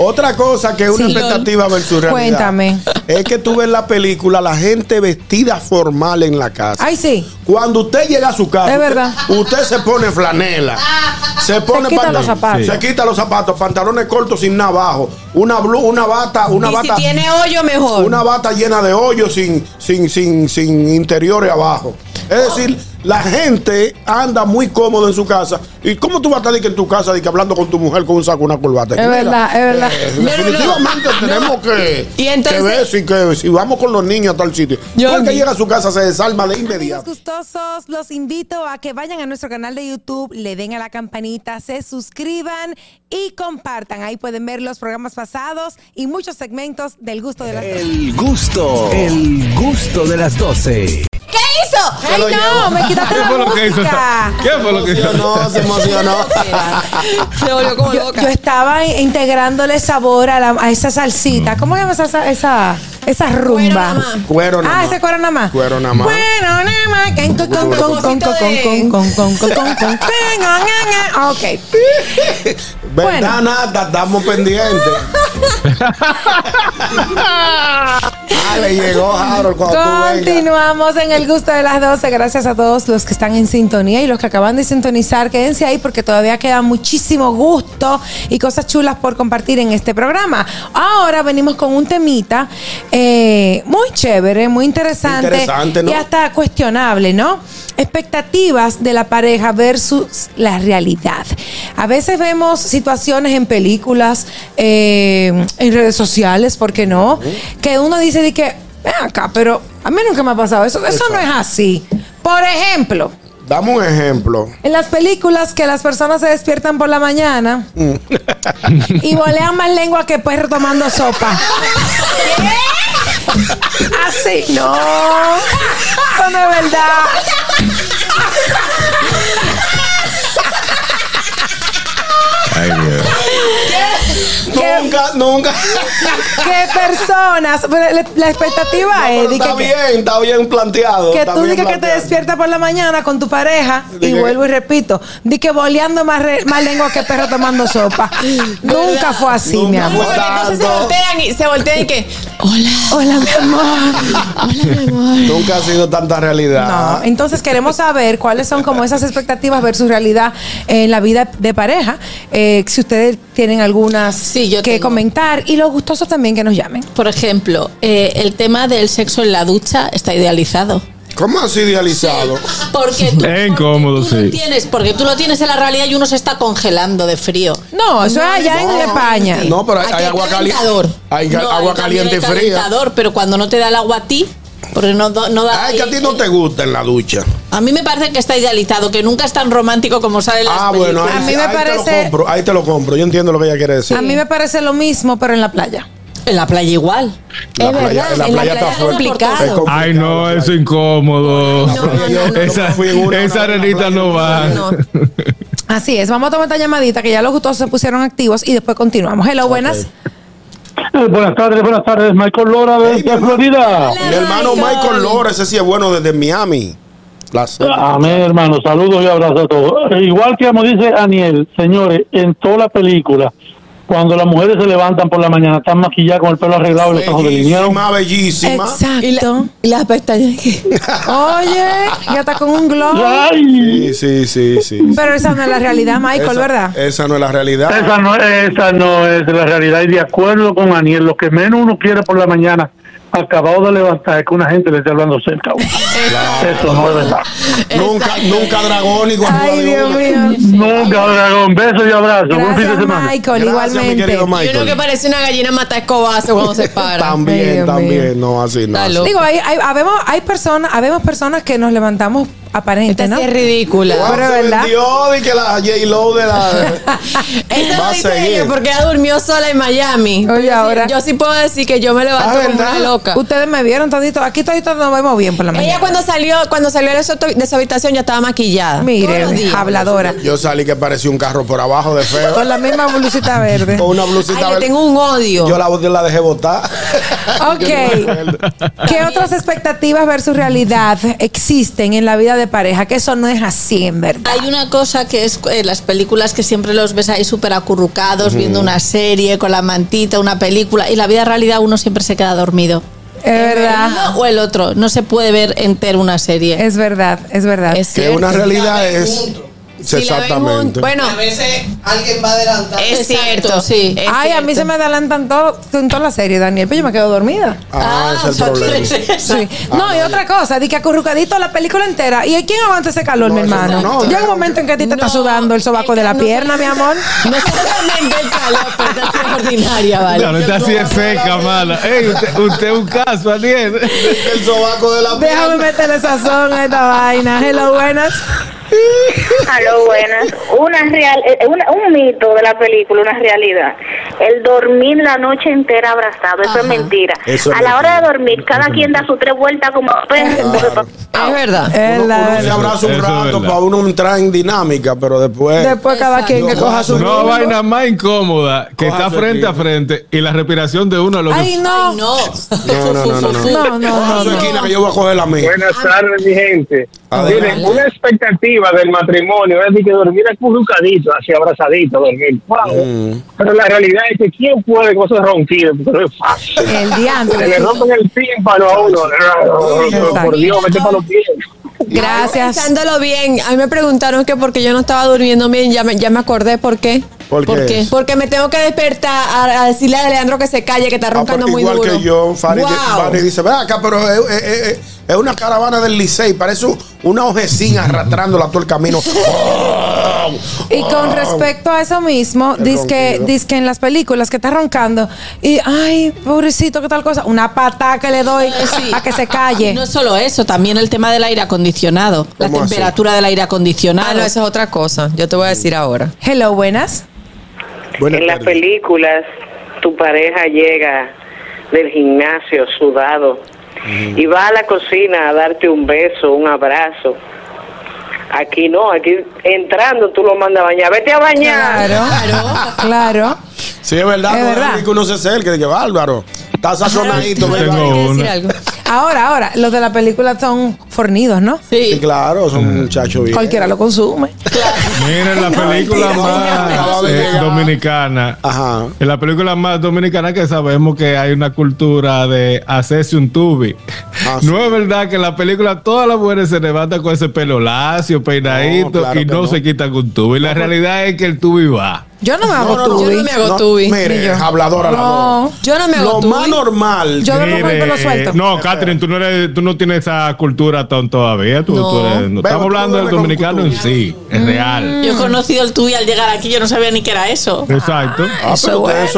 Otra cosa que es una expectativa versus realidad. Cuéntame. Es que tú ves en la película la gente vestida formal en la casa. Ay, sí. Cuando usted llega a su casa, Es verdad. usted se pone flanela, se quita los zapatos. se quita los zapatos, pantalones cortos sin nada abajo, una bata, Y si tiene hoyo, mejor. una bata llena de hoyos sin interiores abajo. Es decir, la gente anda muy cómodo en su casa. ¿Y cómo tú vas a estar en tu casa hablando con tu mujer con un saco, una corbata? Es verdad, es verdad. Definitivamente tenemos que ver si vamos con los niños a tal sitio. Porque llega a su casa, se desarma de inmediato. Amigos gustosos, los invito a que vayan a nuestro canal de YouTube, le den a la campanita, se suscriban y compartan. Ahí pueden ver los programas pasados y muchos segmentos del gusto de las 12. El gusto de las 12. ¿Qué hizo? ¡Ay, no! Me quitaste la música. ¿Qué fue lo que hizo? Se emocionó. Se volvió como loca. Yo estaba integrándole sabor a esa salsita. ¿Cómo se llama esa rumba? Cuero nada más. Ese cuero nada más. Cuero nada más. Cuero nada más. Ok. ¿Verdad? Nada, estamos pendientes. Le llegó Harold cuando tú vengas. Continuamos en el gusto de las 12. Gracias a todos los que están en sintonía y los que acaban de sintonizar. Quédense ahí porque todavía queda muchísimo gusto y cosas chulas por compartir en este programa. Ahora venimos con un temita muy chévere, muy interesante, ¿no? Y hasta cuestionable, ¿no? Expectativas de la pareja versus la realidad. A veces vemos situaciones en películas, en redes sociales, ¿por qué no? Que uno dice de que, ven acá, pero a mí nunca me ha pasado eso. Eso no es así. Por ejemplo, dame un ejemplo. en las películas que las personas se despiertan por la mañana y volean más lengua que perro tomando sopa. Así no. Eso no es verdad. Ay, Dios. Nunca. ¿Qué personas? La expectativa es de está bien planteado. que tú digas que te despiertas por la mañana con tu pareja y vuelvo y repito, di que boleando más lengua que perro tomando sopa. Nunca fue así, mi amor. Porque entonces se voltean y que, Hola, mi amor. hola, mi amor. Nunca ha sido tanta realidad. No, entonces queremos saber cuáles son como esas expectativas versus realidad en la vida de pareja. Si ustedes tienen algunas Sí, yo que tengo. comentar y los gustosos también que nos llamen. Por ejemplo, el tema del sexo en la ducha está idealizado. ¿Cómo así idealizado? Porque tú, Es incómodo, sí. porque tú lo tienes en la realidad y uno se está congelando de frío. No, eso es allá en España. No, pero hay agua caliente. Hay agua caliente y fría. Pero cuando no te da el agua a ti, porque no da. Ay, que a ti no te gusta en la ducha. A mí me parece que está idealizado, que nunca es tan romántico como sale en las Bueno, películas. A mí me parece- ahí te lo compro. Yo entiendo lo que ella quiere decir. A mí me parece lo mismo, pero en la playa. En la playa igual. La playa está es fuerte. complicado. Es complicado. Ay, no, eso es incómodo. No, Esa arenita no va. Así es, vamos a tomar esta llamadita que ya los gustosos se pusieron activos y después continuamos. Hello, buenas. Buenas tardes, Michael Lora de Florida. Mi hermano Michael Lora, ese sí es bueno desde Miami. Placer. Amén, hermano, saludos y abrazos a todos. Igual que como dice Aniel, señores, en toda la película, cuando las mujeres se levantan por la mañana, están maquilladas con el pelo arreglado y los ojos delineados. Bellísima. Exacto. Y las pestañas. Oye, ya está con un glow. ¡Ay! Sí. Pero esa no es la realidad, Michael, ¿verdad? Esa no es la realidad. Esa no es la realidad. Y de acuerdo con Aniel, lo que menos uno quiere por la mañana, acabado de levantar, es que una gente le esté hablando cerca. Eso no es verdad. Nunca dragón y Ay, Dios mío. Nunca, dragón. Besos y abrazos. Buen fin de Gracias, Michael, Michael, Gracias, mi igualmente. querido Y uno Michael. que parece una gallina mata escobazo cuando se para. También, Ay, Dios no, así no. Está así. loco. Digo, habemos personas que nos levantamos aparente, Esta ¿no? sí es ridícula. Wow, Pero se ¿verdad? vendió de que la J-Lo de la... Eso Va lo a dice seguir. ella porque ella durmió sola en Miami. Oye, Yo ahora. yo sí puedo decir que yo me levanto como ¿verdad? una loca. Ustedes me vieron todito. Aquí todito nos vemos bien por la mañana. Ella cuando salió de su habitación ya estaba maquillada. Mire, Todos los días. habladora. Yo salí que parecía un carro por abajo de feo. Con la misma blusita verde. Con una blusita Ay, le verde. tengo un odio. Yo la dejé botar. Ok. ¿Qué otras expectativas versus realidad existen en la vida de pareja? Que eso no es así, en verdad. Hay una cosa que es las películas que siempre los ves ahí súper acurrucados, viendo una serie con la mantita, una película, y la vida realidad uno siempre se queda dormido. Es verdad. Uno o el otro, no se puede ver entero una serie. Es verdad, es verdad. Es Que cierto. una realidad es. Si la ven Exactamente. bueno, A veces alguien va adelantando. es Exacto, cierto. sí. es Ay, a mí cierto. se me adelantan todo en toda la serie, Daniel, pero yo me quedo dormida. Es el problema. Sí. No, y otra cosa, di que acurrucadito la película entera. ¿Y quién aguanta ese calor, No, mi eso hermano? no, Llega un momento en que a ti te está sudando el sobaco de la pierna, mi amor. No solamente el calor, pero está siendo ordinaria, ¿vale? Claro, esta sí es seca, mala. Ey, usted es un caso, Daniel. El sobaco de la Déjame meterle sazón a esta vaina. Hello, buenas. Aló, buenas. Un mito de la película, una realidad. El dormir la noche entera abrazado, eso es mentira. Eso es a la hora mentira. de dormir, cada quien da sus 3 vueltas como perro. Es verdad. Uno se abraza un Eso es rato verdad. para uno entrar en dinámica, pero después. Después cada quien que coja su No rumbo. vaina más incómoda que Coja está su frente a esquina. frente y la respiración de uno lo que Ay, no. No. No. Coja su esquina que yo voy a coger la mía. Buenas tardes, mi gente. Adelante. Miren, una expectativa del matrimonio es de que dormir acurrucadito, así abrazadito, dormir. Wow. Pero la realidad es que ¿quién puede con esos ronquidos? Porque no es fácil. El Se diantre. le rompen el tímpano a uno. Por Dios, vete para los pies. Gracias. Pensándolo bien, a mí me preguntaron que porque yo no estaba durmiendo bien, ya me acordé por qué. ¿Por qué? Porque me tengo que despertar a decirle a Alejandro que se calle, que está roncando porque muy igual duro. que yo, Farid Wow. dice, ven acá, pero es una caravana del Licey, parece una ojecina arrastrándola todo el camino. Y con respecto a eso mismo, dice que en las películas que está roncando y ay, pobrecito, qué tal cosa, una patada que le doy a que se calle. No solo eso, también el tema del aire acondicionado, la ¿Cómo así? temperatura del aire acondicionado. Ah, no, eso es otra cosa. Yo te voy a decir ahora. Hello, buenas. Buenas En las tardes. películas, tu pareja llega del gimnasio sudado y va a la cocina a darte un beso, un abrazo. Aquí no, aquí entrando tú lo mandas a bañar. Vete a bañar. Claro. Sí, es verdad, Es no verdad. es que uno se acerque, de que bárbaro. Está sazonadito, Yo ¿verdad? tengo Quiero decir una. algo. Ahora, los de la película son fornidos, ¿no? Sí, claro, son muchachos bien. Cualquiera lo consume. Miren, la película más dominicana. Ajá. En la película más dominicana que sabemos que hay una cultura de hacerse un tubi. Ah, No sí. es verdad que en la película todas las mujeres se levantan con ese pelo lacio, peinadito No, claro y que no no. se quitan con tubi. La realidad es que el tubi va. Yo no me hago tubi. Yo no me hago tubi. Ni Mire, yo. habladora la No. dos. Yo no me hago Lo tubi. más normal. Yo duermo con el pelo suelto. No, Catherine, tú no tienes esa cultura todavía. Tú No. estamos Pero tú hablando del duermes con dominicano en tubi. sí, es real. Yo he conocido el tuyo al llegar aquí, yo no sabía ni qué era eso. Exacto. Pero ustedes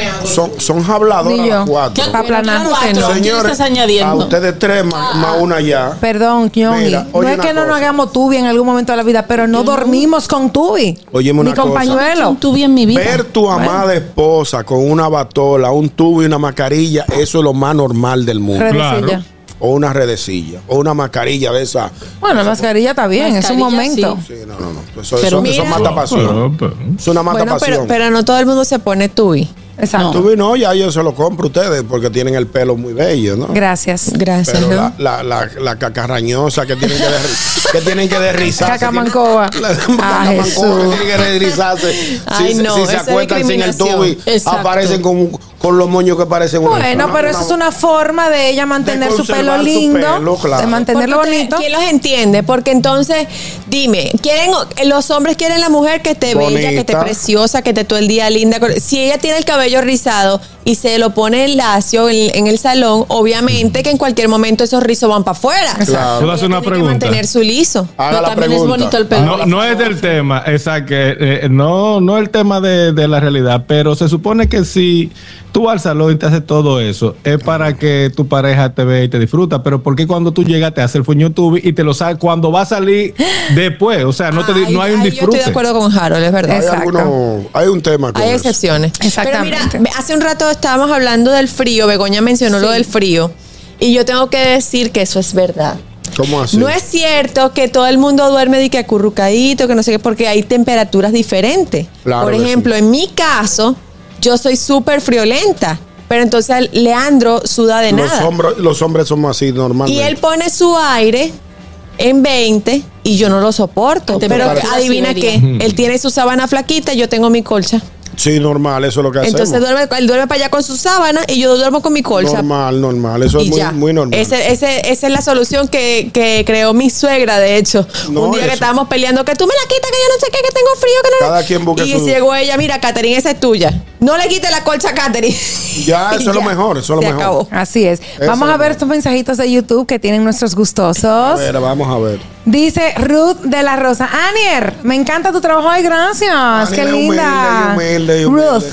son habladoras Ni yo. las cuatro. Pa' aplanar. Cuatro, ¿quién Señores, estás añadiendo? a ustedes tres más una ya. Perdón, Ñongui. Mira, No oye es que una no nos cosa. hagamos tubi en algún momento de la vida, pero no dormimos con tubi. Óyeme una Ni con cosa. pañuelo. Un tubi en mi vida. Ver tu amada esposa con una batola, un tubo y una mascarilla, eso es lo más normal del mundo. Redecilla. Claro. O una redecilla, o una mascarilla de esa. Bueno, la mascarilla está bien, es un Mascarilla, momento. sí. Sí, no. Eso, Pero eso mira- mata pasión. Pero- Es una mata Bueno, pasión. pero no todo el mundo se pone tubi. Exacto. Tú no, ya yo se lo compro a ustedes porque tienen el pelo muy bello, ¿no? Gracias. Gracias, Pero ¿no? la cacarrañosa que tienen que tienen que derrizarse. Cacamancoa. Ah, Cacamancoa Jesús. que tienen que derrizarse. Ay, si no, si eso se es acuestan sin el discriminación. tubi, Exacto. aparecen con los moños que parecen una Bueno, pero eso es una forma de ella mantener su pelo conservar su lindo, pelo, claro. de mantenerlo Porque bonito. ¿quién los entiende? Porque entonces, dime, los hombres quieren la mujer que esté bella, que esté Bonita. preciosa, que esté todo el día linda. Si ella tiene el cabello rizado y se lo pone en lacio en el salón, obviamente que en cualquier momento esos rizos van para afuera. Claro. ¿Puedo hacer una Tiene que pregunta? mantener su liso. Haga Pero la también pregunta. es bonito el pelo. No es del tema, exacto. No el tema de la realidad, pero se supone que si tú vas al salón y te haces todo eso, es para que tu pareja te vea y te disfruta. Pero ¿por qué cuando tú llegas te hace el fuño tubi y te lo sabes cuando va a salir después? O sea, no hay un Yo estoy disfrute. de acuerdo con Harold, es verdad. Hay, hay un tema con Hay eso. excepciones. Exactamente. Pero mira, hace un rato estábamos hablando del frío, Begoña mencionó lo del frío, y yo tengo que decir que eso es verdad. ¿Cómo así? No es cierto que todo el mundo duerme de que acurrucadito, que no sé qué, porque hay temperaturas diferentes. Claro Por que ejemplo, en mi caso, yo soy súper friolenta. Pero entonces Leandro suda de nada. Los hombres somos así normalmente. Y él pone su aire en 20 y yo no lo soporto. Pero adivina qué, él tiene su sábana flaquita y yo tengo mi colcha. Sí, normal, eso es lo que hacemos. Entonces él duerme para allá con su sábana y yo duermo con mi colcha. Normal, eso es muy normal. Esa es la solución que creó mi suegra, de hecho. Un día que estábamos peleando, que tú me la quitas, que yo no sé qué, que tengo frío, que no. Cada quien busca y llegó ella, mira, Catherine, esa es tuya. No le quites la colcha a Catherine. Ya, eso es lo mejor, eso es lo mejor. Acabó. Así es. Vamos a ver estos mensajitos de YouTube que tienen nuestros gustosos. A ver, vamos a ver. Dice Ruth de la Rosa. Anier, me encanta tu trabajo. Ay, gracias. Anier, qué linda. Humilde. Ruth.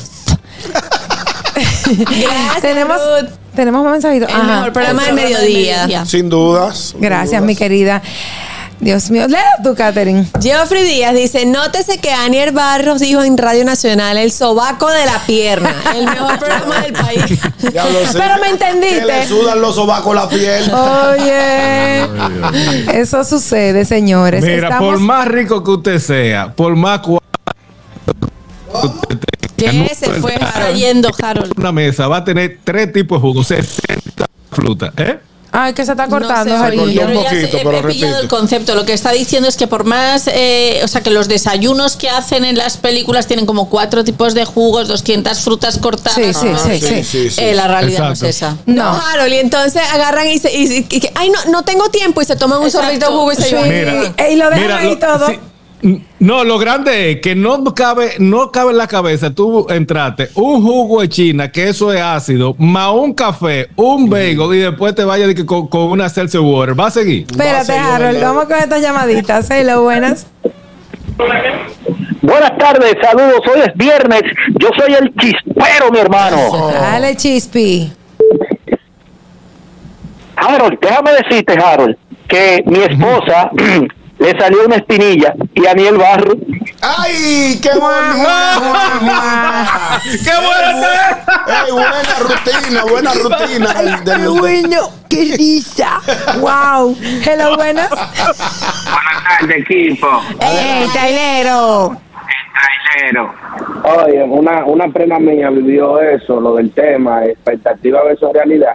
Gracias, tenemos un mensajito. El mejor programa del mediodía. Sin dudas. Gracias, mi querida. Dios mío, lea tú, Catherine. Geoffrey Díaz dice, nótese que Anier Barros dijo en Radio Nacional, el sobaco de la pierna, el mejor programa del país. Pero me entendiste. Que le sudan los sobacos la piel. Oye, eso sucede, señores. Mira, por más rico que usted sea, por más ¿Qué se fue trayendo, Harold? Una mesa va a tener 3 tipos de jugos, 60 frutas, Ay, que se está cortando. Se cortó un poquito, pero he pillado el concepto. Lo que está diciendo es que por más, o sea, que los desayunos que hacen en las películas tienen como 4 tipos de jugos, 200 frutas cortadas. Sí. La realidad no es esa. No, Harold, y entonces agarran y ay, no tengo tiempo y se toman un sorbito de jugo y se Mira, y lo dejan ahí todo. Sí. No, lo grande es que no cabe en la cabeza tú entraste un jugo de China, que eso es ácido, más un café, un bagel y después te vayas con una Celsius Water. ¿Va a seguir? Espérate, Harold, vamos con estas llamaditas. Hello, buenas. Buenas tardes, saludos. Hoy es viernes. Yo soy el chispero, mi hermano. Dale, Chispi. Harold, déjame decirte, Harold, que mi esposa le salió una espinilla y a mí el barro. ¡Ay! ¡Qué buena! ¡Qué buena rutina! ¡Qué bueno! ¡Qué risa! ¡Wow! Hello, buenas. Buenas tardes, equipo. Trailero! Oye, una prima mía vivió eso, lo del tema, expectativa versus realidad.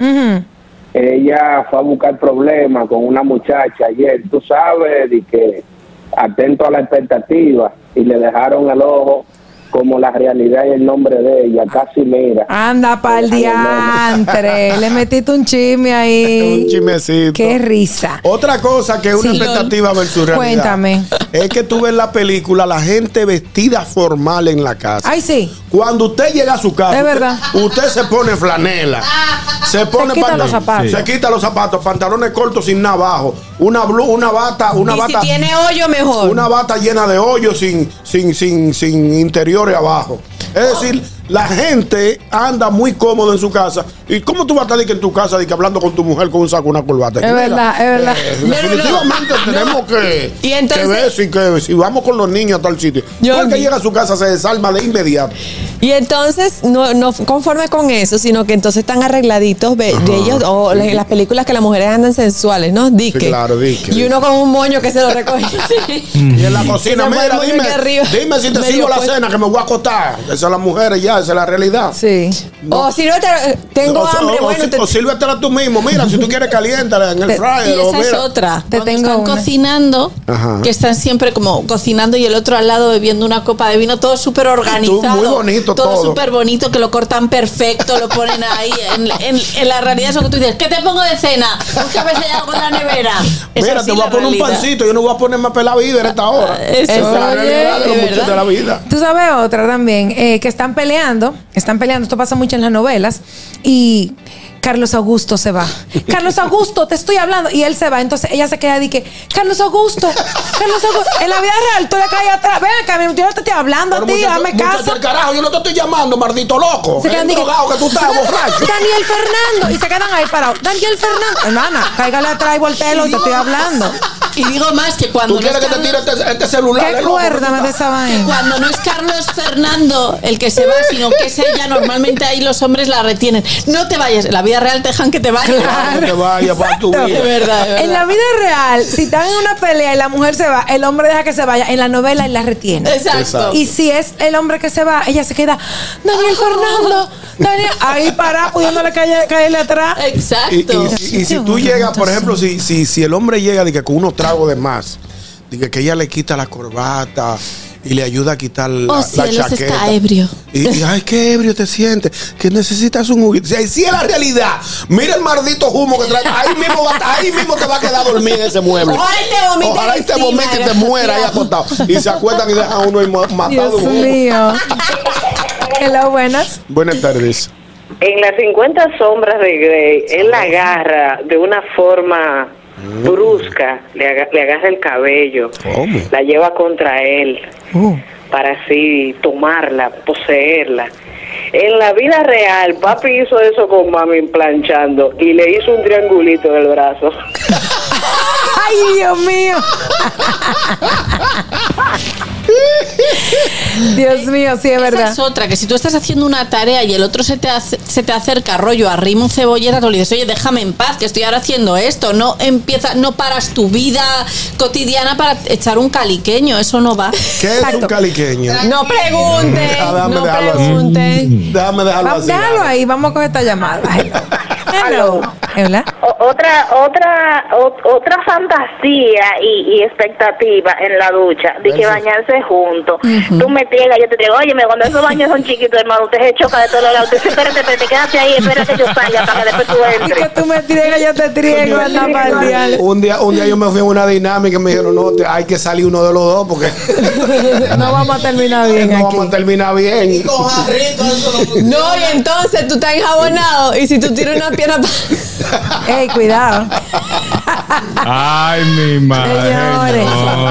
Ella fue a buscar problemas con una muchacha ayer, tú sabes, de que atento a la expectativa, y le dejaron el ojo como la realidad y el nombre de ella, casi mira. Anda pa'l diantre, le metiste un chisme ahí. Un chismecito. Qué risa. Otra cosa que es una expectativa versus realidad. Cuéntame. Es que tú ves la película la gente vestida formal en la casa. Ay, sí. Cuando usted llega a su casa, es verdad. Usted se pone flanela, se quita los zapatos, se quita los zapatos, pantalones cortos sin nada abajo, una bata, si tiene hoyo mejor, una bata llena de hoyos sin interiores abajo. Es decir, la gente anda muy cómoda en su casa. ¿Y cómo tú vas a estar en tu casa hablando con tu mujer con un saco, una corbata? Es verdad. Definitivamente tenemos que ver si vamos con los niños a tal sitio. Porque llega a su casa se desarma de inmediato. Y entonces, no conforme con eso, sino que entonces están arregladitos bellos, o las películas que las mujeres andan sensuales, ¿no? Dique. Sí, claro, dique. Y uno con un moño que se lo recoge. Y en la cocina, mira, dime si te sigo la cena, que me voy a acostar. Esas son las mujeres ya, esa es la realidad. Sí. No. O sírvete, tengo hambre. O sírvetela tú mismo. Mira, si tú quieres caliéntala en el fryer. Y esa es otra. Cuando están cocinando, que están siempre como cocinando y el otro al lado bebiendo una copa de vino, todo súper organizado. Muy bonito todo. Súper bonito, que lo cortan perfecto, lo ponen ahí. En la realidad es lo que tú dices. ¿Qué te pongo de cena? Busca ver si hay algo en la nevera. Mira, te voy a poner un pancito. Yo no voy a poner más pelado vida en esta hora. Eso es la realidad de los muchachos de la vida. Tú sabes otra también, que están peleando, esto pasa mucho en las novelas, y Carlos Augusto se va. Carlos Augusto, te estoy hablando. Y él se va. Entonces ella se queda y dice, Carlos Augusto. En la vida real, tú de acá y atrás. Ven acá, yo no te estoy hablando a ti, dame caso. El carajo, yo no te estoy llamando, maldito loco. Se quedan drogado que tú estás borracho. Daniel Fernando. Y se quedan ahí parados. Daniel Fernando. Hermana, cáigale atrás y volteelo, te estoy hablando. Y digo más que cuando ¿Tú quieres que te tire este celular? ¿Qué cuérdame de esa vaina? Cuando no es Carlos Fernando el que se va, sino que es ella, normalmente ahí los hombres la retienen. No te vayas, en la vida real te dejan que te vayas. Claro. No te vayas para tu vida. De verdad. En la vida real, si están en una pelea y la mujer se va, el hombre deja que se vaya. En la novela y la retiene. Exacto. Y si es el hombre que se va, ella se queda, Daniel Fernando, Daniel, ahí para, pudiéndole caerle atrás. Exacto. Y si tú llegas, por ejemplo, si el hombre llega de que con unos tragos de más, de que ella le quita la corbata y le ayuda a quitar la chaqueta. Está ebrio. Y ay, qué ebrio te sientes, que necesitas un juguito. Si es la realidad, mira el maldito humo que trae. Ahí mismo te va a quedar dormido en ese mueble. Ojalá y te vomite y te muera ahí acostado. Y se acuestan y dejan a uno matado. Dios mío. Hello, buenas. Buenas tardes. En las 50 sombras de Grey, él la agarra de una forma brusca, le agarra el cabello, ¿Cómo? la lleva contra él para así tomarla, poseerla. En la vida real, papi hizo eso con mami planchando y le hizo un triangulito en el brazo. Ay, Dios mío. Dios mío, sí, es verdad. Esa es otra, que si tú estás haciendo una tarea y el otro se te acerca, rollo, arrima un cebolleta, tú le dices, oye, déjame en paz, que estoy ahora haciendo esto. No paras tu vida cotidiana para echar un caliqueño, eso no va. ¿Qué es un caliqueño? No pregunte, Déjame no dejarlo así. pregunte. Déjame dejarlo así. Déjalo ahí, vamos con esta llamada. Hello. Hola. Otra fantasía y expectativa en la ducha de que bañarse juntos. Tú me triegas, yo te digo, óyeme, cuando esos baños son chiquitos, hermano, usted se choca de todos lados. Usted espérate, quédate ahí, espérate que yo salga para que después tú entres. Y que tú me triegas, yo te triego, anda mal. Un día yo me fui a una dinámica y me dijeron, no, hay que salir uno de los dos porque no vamos a terminar bien aquí. No vamos a terminar bien. Y con jarrito, eso No, y entonces tú estás enjabonado y si tú tiras una pierna ey, cuidado. Ay, mi madre. Señores.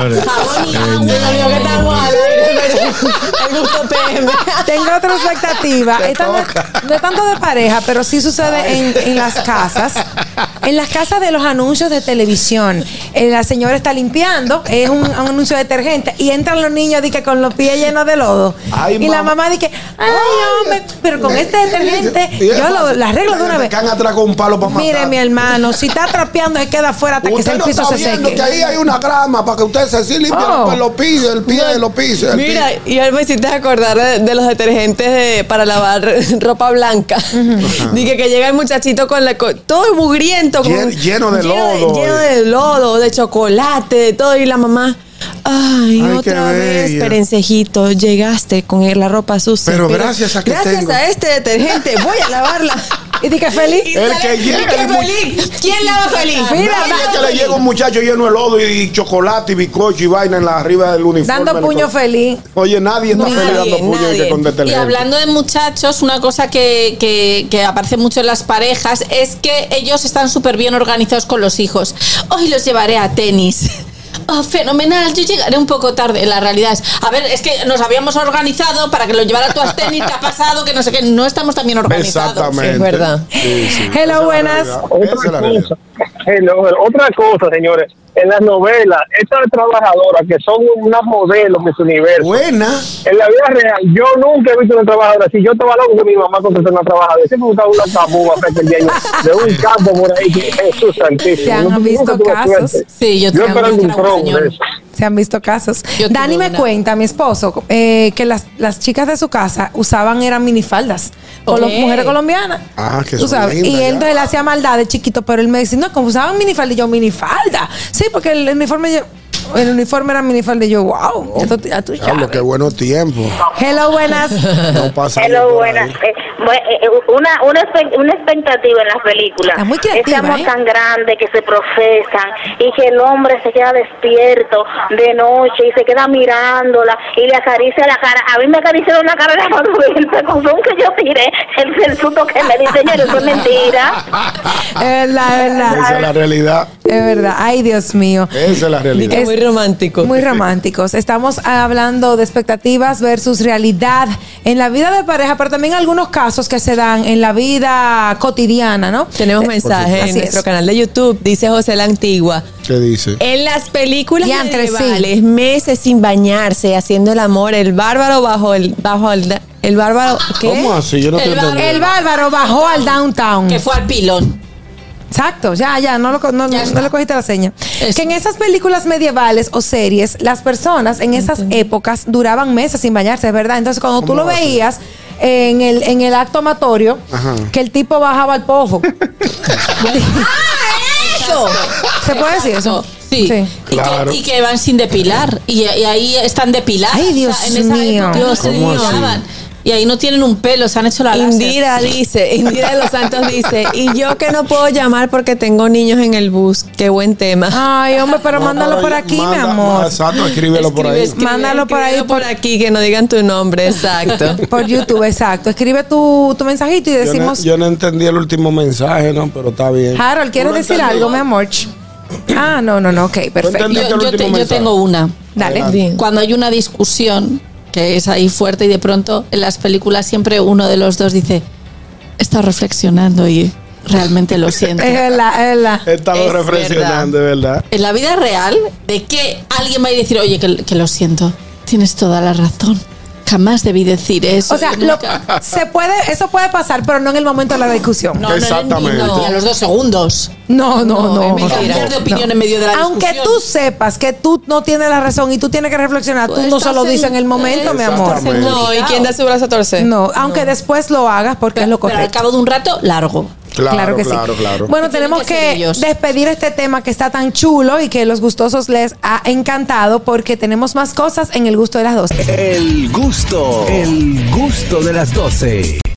Tengo otra expectativa. No es tanto de pareja, pero sí sucede en las casas. En las casas de los anuncios de televisión. La señora está limpiando, es un anuncio de detergente, y entran los niños con los pies llenos de lodo. Ay, y la mamá dice, ay, hombre, pero con este detergente yo lo arreglo de una vez. Can atrás con un palo para matar. Mire, mi hermano, si está trapeando, se queda afuera hasta que el piso se seque. Que ahí hay una grama para que usted se limpie los pisos, el pie de los pisos. Mira, y ahora me hiciste acordar de los detergentes para lavar ropa blanca. Dije que llega el muchachito con todo mugriento, lleno de lodo. Lleno de lodo, de chocolate, de todo, y la mamá. Ay, otra vez, perencejito, llegaste con la ropa sucia. Pero gracias a este detergente voy a lavarla. Y di que feliz. El que llega feliz. ¿Quién lava feliz? Mira, que le llega un muchacho lleno de lodo y chocolate y bizcocho y vaina en la arriba del uniforme. Dando puño feliz. Oye, nadie está feliz dando puño y que con detergente. Y hablando de muchachos, una cosa que aparece mucho en las parejas es que ellos están súper bien organizados con los hijos. Hoy los llevaré a tenis. Oh, fenomenal, yo llegaré un poco tarde. La realidad es, a ver, es que nos habíamos organizado para que lo llevara tú a tenis, ¿qué ha pasado? Que no sé qué, no estamos tan bien organizados. Exactamente. Es verdad. Sí. Hello, buenas. Otra cosa, señores. En las novelas, estas trabajadoras que son unas modelos de su universo. Buena. En la vida real, yo nunca he visto una trabajadora así. Yo estaba loco que mi mamá contrató una trabajadora. Yo siempre buscaba una tabúa pequeña de un campo por ahí. Jesús santísimo. ¿Se han visto casos? Sí, yo esperando un tronco de eso. Se han visto casos. Dani me cuenta, mi esposo, que las chicas de su casa eran minifaldas con las mujeres colombianas. Ah, que tú sabes. Y él entonces le hacía maldad de chiquito, pero él me decía, no, como usaban minifalda, y yo, minifalda. Sí, porque el uniforme era minifalda y yo, wow. Diablo, qué buenos tiempos. Hello, buenas. No pasa Hello, buenas. Una expectativa en las películas. Está muy creativa, ese amor tan grande que se profesan y que el hombre se queda despierto de noche y se queda mirándola y le acaricia la cara. A mí me acariciaron la cara de la el pecozón que yo tiré, el susto que me dice, señor, eso es mentira. Es verdad. Esa es la realidad. Es verdad. Ay, Dios mío. Esa es la realidad. Muy romántico. Muy románticos. Estamos hablando de expectativas versus realidad en la vida de pareja, pero también algunos casos que se dan en la vida cotidiana, ¿no? Tenemos mensajes en nuestro canal de YouTube. Dice José la Antigua. ¿Qué dice? En las películas Diantre, medievales, meses sin bañarse, haciendo el amor, el bárbaro el bárbaro, ¿qué? ¿Cómo así? Yo no te entendí. El bárbaro bajó al downtown. Que fue al pilón. Exacto, ya, no le cogiste la seña. Eso. Que en esas películas medievales o series, las personas en esas épocas duraban meses sin bañarse, es verdad. Entonces, cuando tú lo veías en el acto amatorio, que el tipo bajaba al pozo. ¡Eso! ¿Se puede decir eso? Sí. Claro. Y que van sin depilar. Y ahí están depiladas. Ay, Dios en esa mío. época no se ¿Cómo así? depilaban. Y ahí no tienen un pelo, se han hecho la láser. Indira de los Santos dice, y yo que no puedo llamar porque tengo niños en el bus. Qué buen tema. Ay, hombre, pero mándalo por aquí, mi amor. Exacto, escríbelo por ahí. Mándalo por ahí. Por aquí, que no digan tu nombre, exacto. Por YouTube, exacto. Escribe tu mensajito y decimos... Yo no entendí el último mensaje, ¿no? Pero está bien. Harold, ¿quieres ¿Tú lo decir entendí? algo, mi amor? Ah, no, ok, perfecto. entendiste el último Yo mensaje? tengo una. Dale. Bien. Cuando hay una discusión que es ahí fuerte y de pronto en las películas siempre uno de los dos dice, he estado reflexionando y realmente lo siento. Es verdad. He estado Es reflexionando, de verdad. En la vida real, de que alguien va a decir, oye, que lo siento, tienes toda la razón. Jamás debí decir eso. O sea, eso puede pasar, pero no en el momento de la discusión. No, Exactamente. ni a los 2 segundos. No. Cambiar de opinión en medio de la Aunque discusión. tú sepas que tú no tienes la razón y tú tienes que reflexionar, tú no se lo dices en el momento, mi amor. Exactamente. No, ¿y quién da su brazo a torcer? No, aunque después lo hagas porque es lo Pero al correcto. cabo de un rato, largo. Claro que sí. Claro. Bueno, tenemos que ser que ellos. despedir este tema que está tan chulo y que los gustosos les ha encantado porque tenemos más cosas en el gusto de las 12. El gusto de las 12.